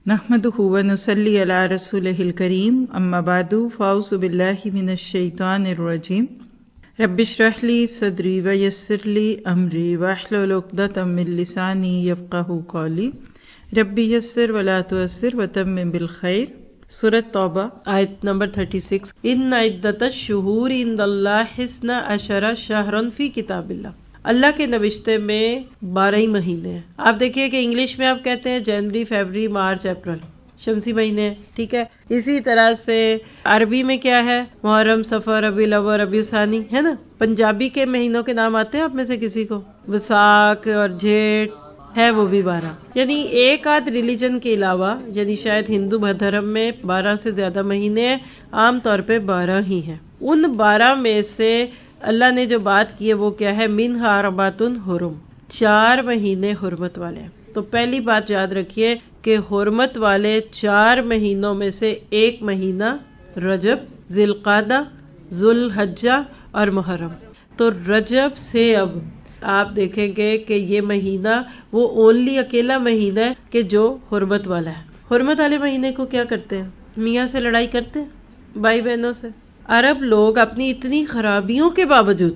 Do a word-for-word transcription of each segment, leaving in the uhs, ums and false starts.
نحمدہ ونصلی علی رسولہ الکریم اما بعد فاعوذ باللہ من الشیطان الرجیم رب اشرح لی صدری ویسر لی امری واحلل عقدۃ من لسانی یفقہوا قولی رب یسر ولا تعسر وتمم بالخیر۔ سورۃ توبہ آیت نمبر چھتیس۔ ان عدۃ الشہور عند اللہ اثنا عشر شہرا فی کتاب اللہ، اللہ کے نوشتے میں بارہ ہی مہینے ہیں۔ آپ دیکھیے کہ انگلش میں آپ کہتے ہیں جنوری، فیبرری، مارچ، اپریل، شمسی مہینے ہیں، ٹھیک ہے۔ اسی طرح سے عربی میں کیا ہے؟ محرم، صفر، ربیع الاول، ربیع ثانی، ہے نا۔ پنجابی کے مہینوں کے نام آتے ہیں آپ میں سے کسی کو؟ وساکھ اور جیٹھ ہے، وہ بھی بارہ۔ یعنی ایک آدھ ریلیجن کے علاوہ، یعنی شاید ہندو دھرم میں بارہ سے زیادہ مہینے ہیں، عام طور پہ بارہ ہی ہیں۔ ان بارہ میں سے اللہ نے جو بات کی ہے وہ کیا ہے؟ منھا اربعۃ حرم، چار مہینے حرمت والے ہیں۔ تو پہلی بات یاد رکھیے کہ حرمت والے چار مہینوں میں سے ایک مہینہ رجب، ذی القعدہ، ذو الحجہ اور محرم۔ تو رجب سے اب آپ دیکھیں گے کہ یہ مہینہ وہ اونلی اکیلا مہینہ ہے کہ جو حرمت والا ہے۔ حرمت والے مہینے کو کیا کرتے ہیں؟ میاں سے لڑائی کرتے ہیں، بھائی بہنوں سے۔ عرب لوگ اپنی اتنی خرابیوں کے باوجود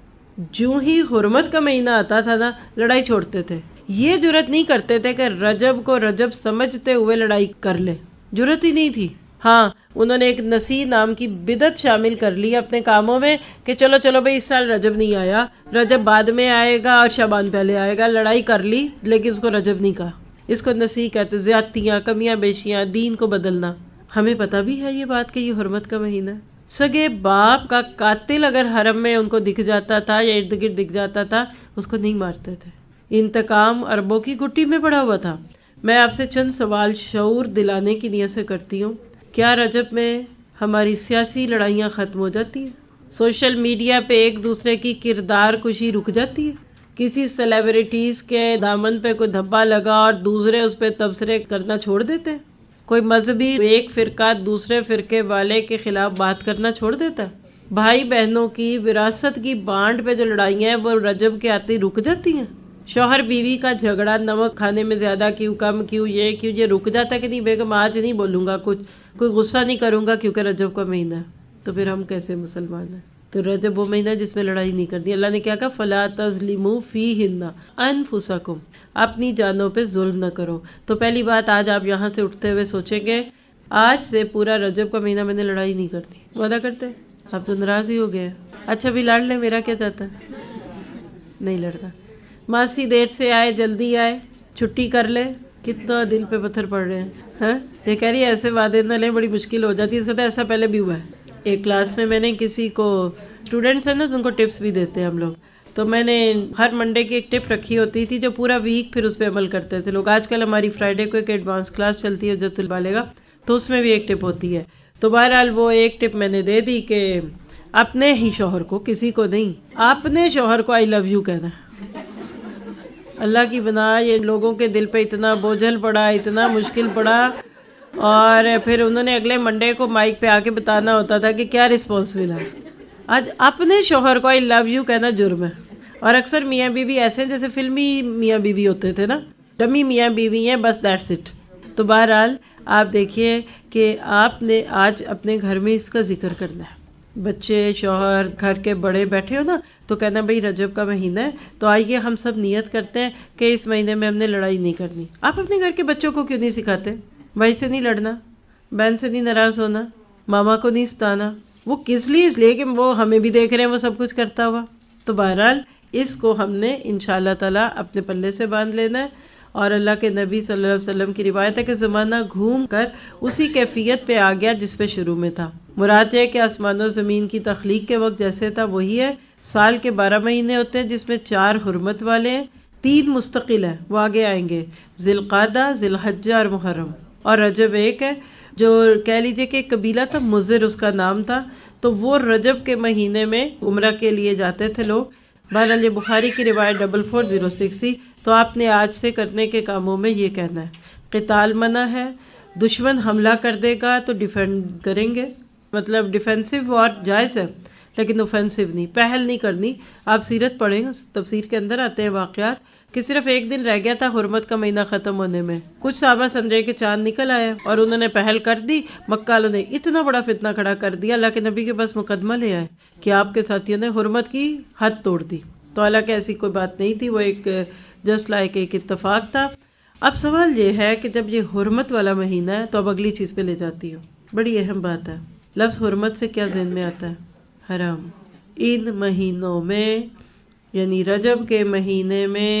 جو ہی حرمت کا مہینہ آتا تھا نا، لڑائی چھوڑتے تھے۔ یہ جرت نہیں کرتے تھے کہ رجب کو رجب سمجھتے ہوئے لڑائی کر لے، جرت ہی نہیں تھی۔ ہاں، انہوں نے ایک نسی نام کی بدعت شامل کر لی اپنے کاموں میں کہ چلو چلو بھائی اس سال رجب نہیں آیا، رجب بعد میں آئے گا اور شعبان پہلے آئے گا۔ لڑائی کر لی لیکن اس کو رجب نہیں کہا۔ اس کو نسی کہتے، زیادتیاں، کمیاں بیشیاں، دین کو بدلنا۔ ہمیں پتہ بھی ہے یہ بات کہ یہ حرمت کا مہینہ ہے۔ سگے باپ کا قاتل اگر حرم میں ان کو دکھ جاتا تھا یا ارد گرد دکھ جاتا تھا، اس کو نہیں مارتے تھے۔ انتقام اربوں کی گٹی میں پڑا ہوا تھا۔ میں آپ سے چند سوال شعور دلانے کی نیت سے کرتی ہوں۔ کیا رجب میں ہماری سیاسی لڑائیاں ختم ہو جاتی ہیں؟ سوشل میڈیا پہ ایک دوسرے کی کردار کشی رک جاتی ہے؟ کسی سیلیبریٹیز کے دامن پہ کوئی دھبا لگا اور دوسرے اس پہ تبصرے کرنا چھوڑ دیتے ہیں؟ کوئی مذہبی ایک فرقہ دوسرے فرقے والے کے خلاف بات کرنا چھوڑ دیتا ہے؟ بھائی بہنوں کی وراثت کی بانٹ پہ جو لڑائیاں ہیں وہ رجب کے آتے رک جاتی ہیں؟ شوہر بیوی کا جھگڑا، نمک کھانے میں زیادہ کیوں، کم کیوں، یہ کیوں، یہ رک جاتا ہے کہ نہیں بیگم آج نہیں بولوں گا کچھ، کوئی غصہ نہیں کروں گا کیونکہ رجب کا مہینہ ہے؟ تو پھر ہم کیسے مسلمان ہیں؟ تو رجب وہ مہینہ جس میں لڑائی نہیں کرنی۔ اللہ نے کیا کہا؟ فَلَا تَظْلِمُوا فِيهِنَّ أَنفُسَكُمْ، اپنی جانوں پہ ظلم نہ کرو۔ تو پہلی بات آج آپ یہاں سے اٹھتے ہوئے سوچیں گے آج سے پورا رجب کا مہینہ میں نے لڑائی نہیں کرتی۔ وعدہ کرتے؟ اب تو ناراض ہی ہو گئے۔ اچھا بھی لڑ لے، میرا کیا جاتا ہے؟ نہیں لڑتا۔ ماسی دیر سے آئے، جلدی آئے، چھٹی کر لے، کتنا دل پہ پتھر پڑ رہے ہیں۔ ہاں، یہ کہہ رہی ہے ایسے وعدے نہ لیں، بڑی مشکل ہو جاتی ہے۔ اس کا ایسا پہلے بھی ہوا ہے۔ ایک کلاس میں میں نے کسی کو، اسٹوڈینٹس ہیں نا ان کو ٹپس بھی دیتے ہیں ہم لوگ، تو میں نے ہر منڈے کی ایک ٹپ رکھی ہوتی تھی جو پورا ویک پھر اس پہ عمل کرتے تھے لوگ۔ آج کل ہماری فرائیڈے کو ایک ایڈوانس کلاس چلتی ہے حجت البالغہ، تو اس میں بھی ایک ٹپ ہوتی ہے۔ تو بہرحال وہ ایک ٹپ میں نے دے دی کہ اپنے ہی شوہر کو، کسی کو نہیں، اپنے شوہر کو آئی لو یو کہنا ہے۔ اللہ کی بنا یہ لوگوں کے دل پہ اتنا بوجھل پڑا، اتنا مشکل پڑا، اور پھر انہوں نے اگلے منڈے کو مائک پہ آ کے بتانا ہوتا تھا کہ کیا رسپانس ملا۔ آج اپنے شوہر کو آئی لو یو کہنا جرم ہے۔ اور اکثر میاں بیوی ایسے جیسے فلمی میاں بیوی ہوتے تھے نا، ڈمی میاں بیوی ہیں، بس دیٹس اٹ۔ تو بہرحال آپ دیکھیے کہ آپ نے آج اپنے گھر میں اس کا ذکر کرنا ہے۔ بچے، شوہر، گھر کے بڑے بیٹھے ہو نا تو کہنا بھئی رجب کا مہینہ ہے، تو آئیے ہم سب نیت کرتے ہیں کہ اس مہینے میں ہم نے لڑائی نہیں کرنی۔ آپ اپنے گھر کے بچوں کو کیوں نہیں سکھاتے؟ بھائی سے نہیں لڑنا، بہن سے نہیں ناراض ہونا، ماما کو نہیں ستانا۔ وہ کس لیے؟ اس لیے کہ وہ ہمیں بھی دیکھ رہے ہیں وہ سب کچھ کرتا ہوا۔ تو بہرحال اس کو ہم نے انشاءاللہ تعالی اپنے پلے سے باندھ لینا ہے۔ اور اللہ کے نبی صلی اللہ علیہ وسلم کی روایت ہے کہ زمانہ گھوم کر اسی کیفیت پہ آ گیا جس پہ شروع میں تھا۔ مراد ہے کہ آسمان و زمین کی تخلیق کے وقت جیسے تھا وہی ہے۔ سال کے بارہ مہینے ہوتے ہیں جس میں چار حرمت والے ہیں، تین مستقل ہیں، وہ آگے آئیں گے، ذی القعدہ، ذی الحجہ اور محرم۔ اور رجب ایک ہے جو کہہ لیجئے کہ قبیلہ تھا، مضر اس کا نام تھا، تو وہ رجب کے مہینے میں عمرہ کے لیے جاتے تھے لوگ۔ بہرحال یہ بخاری کی روایت ڈبل فور زیرو سکس تھی۔ تو آپ نے آج سے کرنے کے کاموں میں یہ کہنا ہے، قتال منع ہے، دشمن حملہ کر دے گا تو ڈیفینڈ کریں گے، مطلب ڈیفینسو وار جائز ہے لیکن اوفینسو نہیں، پہل نہیں کرنی۔ آپ سیرت پڑھیں، تفسیر کے اندر آتے ہیں واقعات کہ صرف ایک دن رہ گیا تھا حرمت کا مہینہ ختم ہونے میں. کچھ صحابہ سمجھے کہ چاند نکل آیا اور انہوں نے پہل کر دی. مکہ والوں نے اتنا بڑا فتنہ کھڑا کر دیا, اللہ کے نبی کے پاس مقدمہ لے آئے کہ آپ کے ساتھیوں نے حرمت کی حد توڑ دی. تو حالانکہ ایسی کوئی بات نہیں تھی, وہ ایک جسٹ لائک ایک اتفاق تھا. اب سوال یہ ہے کہ جب یہ حرمت والا مہینہ ہے تو اب اگلی چیز پہ لے جاتی ہوں. بڑی اہم بات ہے, لفظ حرمت سے کیا ذہن میں آتا ہے؟ حرام. ان مہینوں میں یعنی رجب کے مہینے میں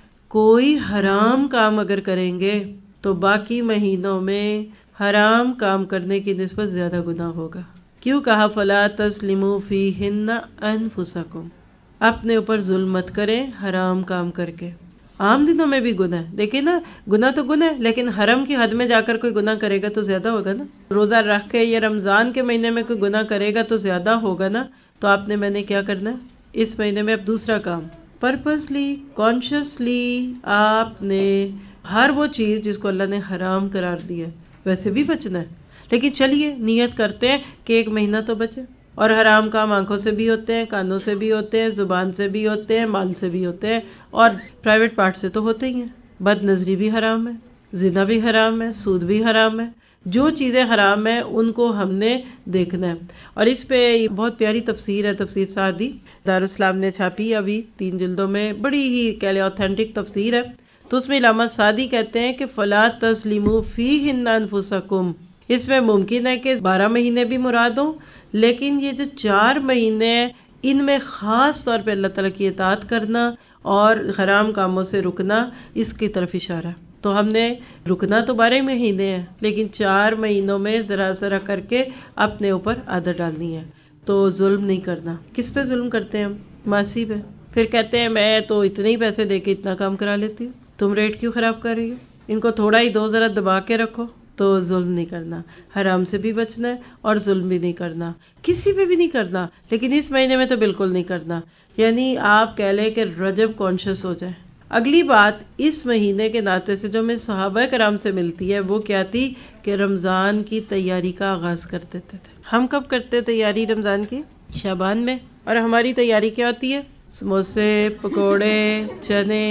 کوئی حرام کام اگر کریں گے تو باقی مہینوں میں حرام کام کرنے کی نسبت زیادہ گناہ ہوگا. کیوں کہا فلا تظلموا فیہن انفسکم, اپنے اوپر ظلم مت کریں حرام کام کر کے. عام دنوں میں بھی گناہ ہے, دیکھیں نا, گناہ تو گناہ ہے, لیکن حرم کی حد میں جا کر کوئی گناہ کرے گا تو زیادہ ہوگا نا. روزہ رکھ کے یا رمضان کے مہینے میں کوئی گناہ کرے گا تو زیادہ ہوگا نا. تو آپ نے میں نے کیا کرنا ہے اس مہینے میں؟ اب دوسرا کام, پرپسلی کانشیسلی آپ نے ہر وہ چیز جس کو اللہ نے حرام قرار دیا ہے ویسے بھی بچنا ہے. لیکن چلیے نیت کرتے ہیں کہ ایک مہینہ تو بچے. اور حرام کام آنکھوں سے بھی ہوتے ہیں, کانوں سے بھی ہوتے ہیں, زبان سے بھی ہوتے ہیں, مال سے بھی ہوتے ہیں, اور پرائیویٹ پارٹ سے تو ہوتے ہی ہیں. بد نظری بھی حرام ہے, زنا بھی حرام ہے, سود بھی حرام ہے. جو چیزیں حرام ہیں ان کو ہم نے دیکھنا ہے. اور اس پہ بہت پیاری تفسیر ہے, تفسیر سعدی دارالاسلام نے چھاپی ابھی تین جلدوں میں, بڑی ہی کہہ لیں اوتھینٹک تفسیر ہے. تو اس میں علامہ سعدی کہتے ہیں کہ فلا تظلموا فیہن انفسکم, اس میں ممکن ہے کہ بارہ مہینے بھی مراد ہوں, لیکن یہ جو چار مہینے ہیں ان میں خاص طور پہ اللہ تعالیٰ کی اطاعت کرنا اور حرام کاموں سے رکنا, اس کی طرف اشارہ ہے. تو ہم نے رکنا تو بارہ مہینے ہیں, لیکن چار مہینوں میں ذرا ذرا کر کے اپنے اوپر عادت ڈالنی ہے. تو ظلم نہیں کرنا. کس پہ ظلم کرتے ہیں ہم؟ ماسی پہ. پھر کہتے ہیں میں تو اتنے ہی پیسے دے کے اتنا کام کرا لیتی ہوں, تم ریٹ کیوں خراب کر رہی ہو, ان کو تھوڑا ہی دو, ذرا دبا کے رکھو. تو ظلم نہیں کرنا, حرام سے بھی بچنا ہے اور ظلم بھی نہیں کرنا, کسی پہ بھی نہیں کرنا. لیکن اس مہینے میں تو بالکل نہیں کرنا. یعنی آپ کہہ لیں کہ رجب کانشیس ہو جائے. اگلی بات اس مہینے کے ناطے سے جو میں صحابہ کرام سے ملتی ہے وہ کیا تھی کہ رمضان کی تیاری کا آغاز کرتے تھے. ہم کب کرتے تیاری رمضان کی؟ شعبان میں. اور ہماری تیاری کیا ہوتی ہے؟ سموسے, پکوڑے, چنے,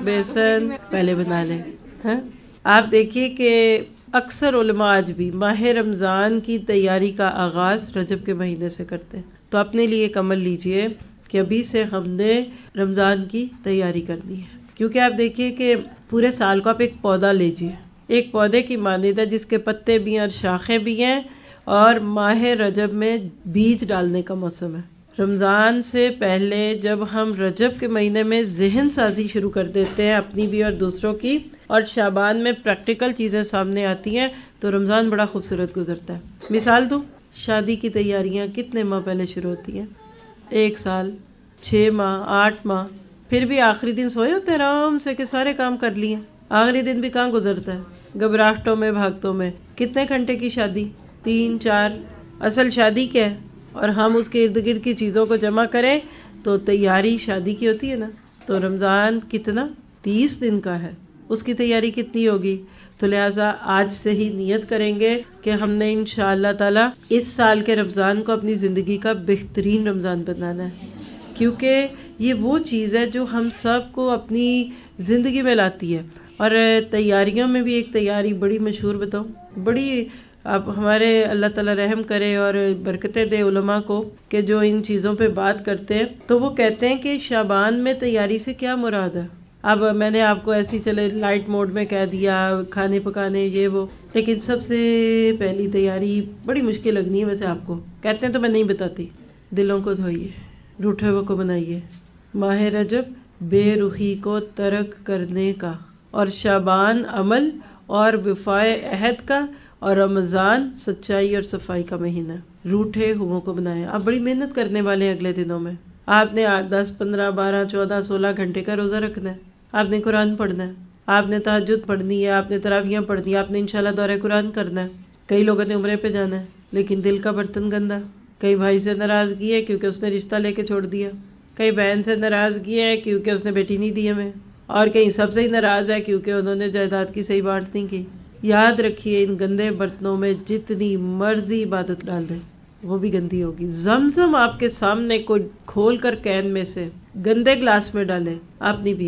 بیسن پہلے بنا لیں. ہاں آپ دیکھیے کہ اکثر علماء آج بھی ماہ رمضان کی تیاری کا آغاز رجب کے مہینے سے کرتے ہیں. تو اپنے لیے ایک عمل لیجئے کہ ابھی سے ہم نے رمضان کی تیاری کرنی ہے. کیونکہ آپ دیکھیے کہ پورے سال کو آپ ایک پودا لیجئے, ایک پودے کی مانند ہے جس کے پتے بھی ہیں اور شاخیں بھی ہیں, اور ماہ رجب میں بیج ڈالنے کا موسم ہے. رمضان سے پہلے جب ہم رجب کے مہینے میں ذہن سازی شروع کر دیتے ہیں اپنی بھی اور دوسروں کی, اور شعبان میں پریکٹیکل چیزیں سامنے آتی ہیں, تو رمضان بڑا خوبصورت گزرتا ہے. مثال دوں, شادی کی تیاریاں کتنے ماہ پہلے شروع ہوتی ہیں؟ ایک سال, چھ ماہ, آٹھ ماہ. پھر بھی آخری دن سوئے ہوتے آرام سے کہ سارے کام کر لیے. آخری دن بھی کہاں گزرتا ہے؟ گھبراہٹوں میں, بھاگتوں میں. کتنے گھنٹے کی شادی؟ تین چار. اصل شادی کیا ہے؟ اور ہم اس کے ارد گرد کی چیزوں کو جمع کریں تو تیاری شادی کی ہوتی ہے نا. تو رمضان کتنا؟ تیس دن کا ہے, اس کی تیاری کتنی ہوگی؟ تو لہٰذا آج سے ہی نیت کریں گے کہ ہم نے انشاءاللہ تعالی اس سال کے رمضان کو اپنی زندگی کا بہترین رمضان بنانا ہے. کیونکہ یہ وہ چیز ہے جو ہم سب کو اپنی زندگی میں لاتی ہے. اور تیاریوں میں بھی ایک تیاری بڑی مشہور بتاؤں, بڑی اب ہمارے اللہ تعالیٰ رحم کرے اور برکتیں دے علماء کو کہ جو ان چیزوں پہ بات کرتے ہیں. تو وہ کہتے ہیں کہ شعبان میں تیاری سے کیا مراد ہے. اب میں نے آپ کو ایسی چلے لائٹ موڈ میں کہہ دیا, کھانے پکانے یہ وہ, لیکن سب سے پہلی تیاری بڑی مشکل لگنی ہے ویسے آپ کو, کہتے ہیں تو میں نہیں بتاتی. دلوں کو دھوئیے, روٹھے ہوئے کو بنائیے. ماہ رجب بے رخی کو ترک کرنے کا, اور شعبان عمل اور وفائے عہد کا, اور رمضان سچائی اور صفائی کا مہینہ. روٹھے ہوئوں کو بنائیں. آپ بڑی محنت کرنے والے ہیں اگلے دنوں میں. آپ نے دس پندرہ بارہ چودہ سولہ گھنٹے کا روزہ رکھنا ہے. آپ نے قرآن پڑھنا ہے, آپ نے تہجد پڑھنی ہے, آپ نے تراویحیں پڑھنی ہے, آپ نے انشاءاللہ دورہ قرآن کرنا ہے. کئی لوگوں نے عمرے پہ جانا ہے لیکن دل کا برتن گندا. کئی بھائی سے ناراضگی ہے کیونکہ اس نے رشتہ لے کے چھوڑ دیا. کئی بہن سے ناراضگی ہے کیونکہ اس نے بیٹی نہیں دی ہمیں. اور کہیں سب سے ہی ناراض ہے کیونکہ انہوں نے جائیداد کی صحیح بانٹ نہیں کی. یاد رکھیے ان گندے برتنوں میں جتنی مرضی عبادت ڈال دیں وہ بھی گندی ہوگی. زمزم آپ کے سامنے کوئی کھول کر کین میں سے گندے گلاس میں ڈالیں, آپ نہیں پئیں گے.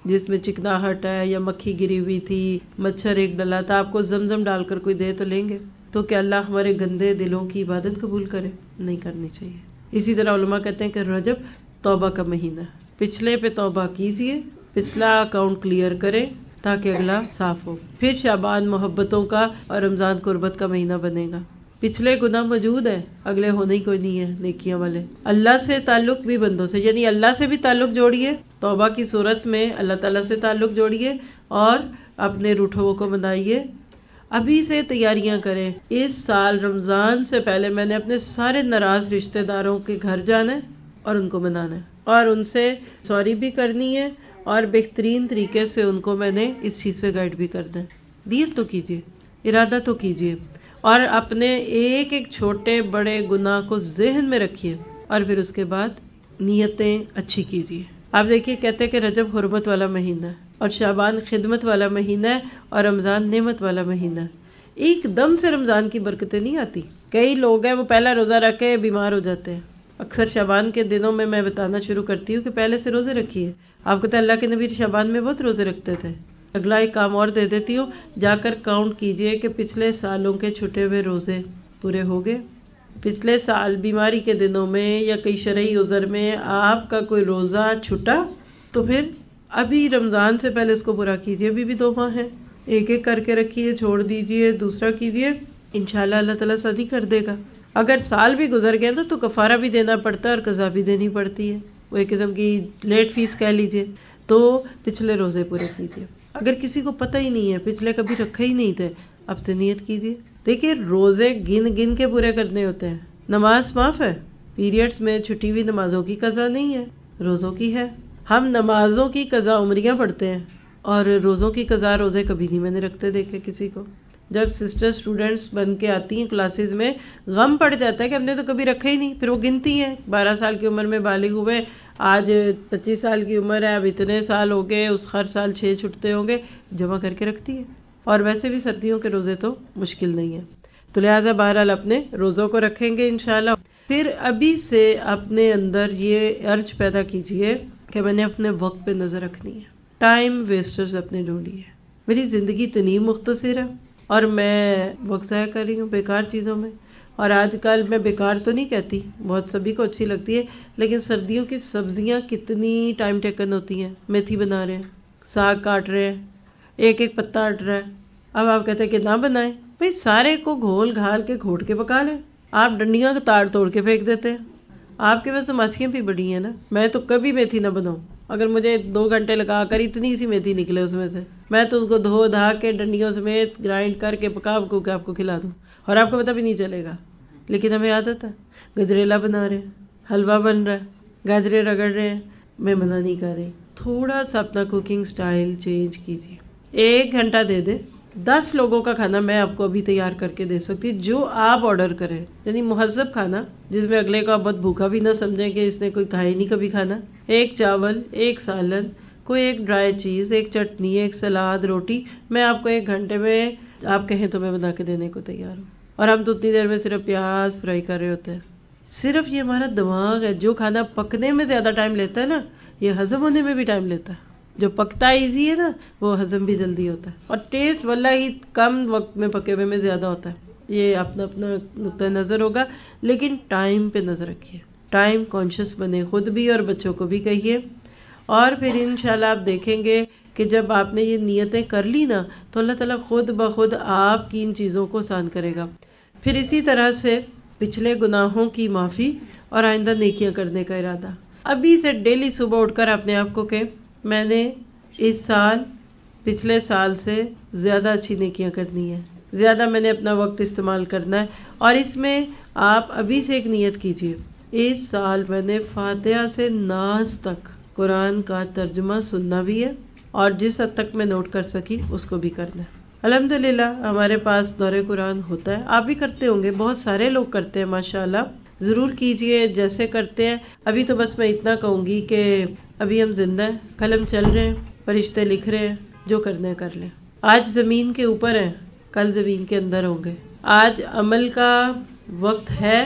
جس میں چکناہٹ ہے یا مکھی گری ہوئی تھی، مچھر ایک ڈلا تھا، آپ کو زمزم ڈال کر کوئی دے تو لیں گے؟ تو کہ اللہ ہمارے گندے دلوں کی عبادت قبول کرے؟ نہیں کرنی چاہیے۔ اسی طرح علماء کہتے ہیں کہ رجب توبہ کا مہینہ، پچھلے پہ توبہ کیجئے، پچھلا اکاؤنٹ کلیئر کریں تاکہ اگلا صاف ہو۔ پھر شعبان محبتوں کا اور رمضان قربت کا مہینہ بنے گا۔ پچھلے گناہ موجود ہے، اگلے ہونے ہی کوئی نہیں ہے نیکیاں والے۔ اللہ سے تعلق بھی بندوں سے، یعنی اللہ سے بھی تعلق جوڑیے، توبہ کی صورت میں اللہ تعالیٰ سے تعلق جوڑیے اور اپنے روٹھوں کو بنائیے۔ ابھی سے تیاریاں کریں۔ اس سال رمضان سے پہلے میں نے اپنے سارے ناراض رشتہ داروں کے گھر جانا ہے اور ان کو منانا ہے اور ان سے سوری بھی کرنی ہے اور بہترین طریقے سے ان کو میں نے اس چیز پہ گائیڈ بھی کرنا ہے۔ نیت تو کیجیے، ارادہ تو کیجیے اور اپنے ایک ایک چھوٹے بڑے گناہ کو ذہن میں رکھیے اور پھر اس کے بعد نیتیں اچھی کیجیے۔ آپ دیکھیے کہتے ہیں کہ رجب حرمت والا مہینہ ہے اور شعبان خدمت والا مہینہ ہے اور رمضان نعمت والا مہینہ ہے۔ ایک دم سے رمضان کی برکتیں نہیں آتی۔ کئی لوگ ہیں وہ پہلا روزہ رکھ کے بیمار ہو جاتے ہیں۔ اکثر شعبان کے دنوں میں میں بتانا شروع کرتی ہوں کہ پہلے سے روزے رکھیے۔ آپ کو تو اللہ کے نبی شعبان میں بہت روزے رکھتے تھے۔ اگلا ایک کام اور دے دیتی ہوں، جا کر کاؤنٹ کیجئے کہ پچھلے سالوں کے چھٹے ہوئے روزے پورے ہو گئے۔ پچھلے سال بیماری کے دنوں میں یا کئی شرعی عذر میں آپ کا کوئی روزہ چھٹا تو پھر ابھی رمضان سے پہلے اس کو پورا کیجئے۔ ابھی بھی دو ماہ ہیں، ایک ایک کر کے رکھیے، چھوڑ دیجئے، دوسرا کیجئے، انشاءاللہ اللہ تعالیٰ صدی کر دے گا۔ اگر سال بھی گزر گئے نا تو کفارہ بھی دینا پڑتا ہے اور قضا بھی دینی پڑتی ہے، وہ ایک قسم کی لیٹ فیس کہہ لیجئے۔ تو پچھلے روزے پورے کیجئے۔ اگر کسی کو پتہ ہی نہیں ہے، پچھلے کبھی رکھے ہی نہیں تھے، اب سے نیت کیجئے۔ دیکھیے روزے گن گن کے پورے کرنے ہوتے ہیں۔ نماز معاف ہے، پیریڈز میں چھٹی ہوئی نمازوں کی قضا نہیں ہے، روزوں کی ہے۔ ہم نمازوں کی قضا عمریاں پڑھتے ہیں اور روزوں کی قضا روزے کبھی نہیں میں نے رکھتے دیکھے کسی کو۔ جب سسٹر سٹوڈنٹس بن کے آتی ہیں کلاسز میں، غم پڑ جاتا ہے کہ ہم نے تو کبھی رکھا ہی نہیں، پھر وہ گنتی ہیں بارہ سال کی عمر میں بالغ ہوئے، آج پچیس سال کی عمر ہے، اب اتنے سال ہو گئے، اس ہر سال چھ چھٹتے ہوں گے، جمع کر کے رکھتی ہے۔ اور ویسے بھی سردیوں کے روزے تو مشکل نہیں ہے، تو لہٰذا بہرحال اپنے روزوں کو رکھیں گے انشاءاللہ۔ پھر ابھی سے اپنے اندر یہ ارج پیدا کیجئے کہ میں نے اپنے وقت پہ نظر رکھنی ہے۔ ٹائم ویسٹرز اپنے ڈھونڈیے۔ میری زندگی اتنی مختصر ہے اور میں وقت ضائع کر رہی ہوں بیکار چیزوں میں۔ اور آج کل میں بیکار تو نہیں کہتی، بہت سبھی کو اچھی لگتی ہے، لیکن سردیوں کی سبزیاں کتنی ٹائم ٹیکن ہوتی ہیں۔ میتھی بنا رہے ہیں، ساگ کاٹ رہے ہیں، ایک ایک پتا ہٹ رہا ہے۔ اب آپ کہتے ہیں کہ نہ بنائیں، بھئی سارے کو گھول گھال کے گھوٹ کے پکا لیں۔ آپ ڈنڈیاں کو تاڑ توڑ کے پھینک دیتے ہیں۔ آپ کے پاس تو ماسیاں بھی بڑی ہیں نا، میں تو کبھی میتھی نہ بناؤں۔ اگر مجھے دو گھنٹے لگا کر اتنی سی میتھی نکلے اس میں سے، میں تو اس کو دھو دھا کے ڈنڈیوں سمیت گرائنڈ کر کے پکا پکو کے آپ کو کھلا دوں اور آپ کو پتہ بھی نہیں چلے گا۔ لیکن ہمیں عادت ہے، گجریلا بنا رہے ہیں، حلوہ بن رہا ہے، گاجریں رگڑ رہے ہیں۔ میں منع نہیں کر رہی، تھوڑا سا اپنا کوکنگ سٹائل چینج کیجیے۔ ایک گھنٹہ دے دیں، دس لوگوں کا کھانا میں آپ کو ابھی تیار کر کے دے سکتی، جو آپ آرڈر کریں، یعنی مہذب کھانا جس میں اگلے کو آپ بہت بھوکا بھی نہ سمجھیں کہ اس نے کوئی کھایا ہی نہیں کبھی کھانا۔ ایک چاول، ایک سالن، کوئی ایک ڈرائی چیز، ایک چٹنی، ایک سلاد، روٹی، میں آپ کو ایک گھنٹے میں آپ کہیں تو میں بنا کے دینے کو تیار ہوں۔ اور ہم تو اتنی دیر میں صرف پیاز فرائی کر رہے ہوتے ہیں۔ صرف یہ ہمارا دماغ ہے، جو کھانا پکنے میں زیادہ ٹائم لیتا ہے نا، یہ ہضم ہونے میں بھی ٹائم لیتا ہے۔ جو پکتا ایزی ہے نا، وہ ہضم بھی جلدی ہوتا ہے، اور ٹیسٹ واللہ ہی کم وقت میں پکے ہوئے میں زیادہ ہوتا ہے۔ یہ اپنا اپنا نقطہ نظر ہوگا، لیکن ٹائم پہ نظر رکھیے، ٹائم کانشیس بنے، خود بھی اور بچوں کو بھی کہیے۔ اور پھر انشاءاللہ آپ دیکھیں گے کہ جب آپ نے یہ نیتیں کر لی نا تو اللہ تعالیٰ خود بخود آپ کی ان چیزوں کو آسان کرے گا۔ پھر اسی طرح سے پچھلے گناہوں کی معافی اور آئندہ نیکیاں کرنے کا ارادہ۔ ابھی سے ڈیلی صبح اٹھ کر اپنے آپ کو کہ میں نے اس سال پچھلے سال سے زیادہ اچھی نیکیاں کرنی ہے، زیادہ میں نے اپنا وقت استعمال کرنا ہے۔ اور اس میں آپ ابھی سے ایک نیت کیجئے، اس سال میں نے فاتحہ سے ناس تک قرآن کا ترجمہ سننا بھی ہے اور جس حد تک میں نوٹ کر سکی اس کو بھی کرنا ہے۔ الحمدللہ ہمارے پاس دورہ قرآن ہوتا ہے، آپ بھی کرتے ہوں گے، بہت سارے لوگ کرتے ہیں ماشاءاللہ، ضرور کیجئے جیسے کرتے ہیں۔ ابھی تو بس میں اتنا کہوں گی کہ ابھی ہم زندہ ہیں، قلم چل رہے ہیں، فرشتے لکھ رہے ہیں، جو کرنا ہے کر لیں۔ آج زمین کے اوپر ہیں، کل زمین کے اندر ہوں گے۔ آج عمل کا وقت ہے،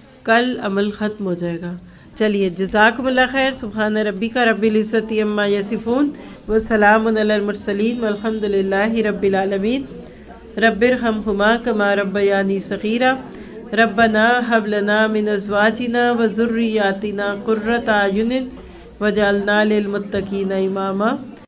کل عمل ختم ہو جائے گا۔ چلیے جزاکم اللہ خیر۔ سبحان ربک رب العزت عما یصفون، وسلام علی المرسلین والحمد للہ رب العالمین۔ رب ارحمہما کما ربیانی صغیرا، ربنا ہب لنا من ازواجنا وذریاتنا قرۃ اعین وجعلنا للمتقین اماما۔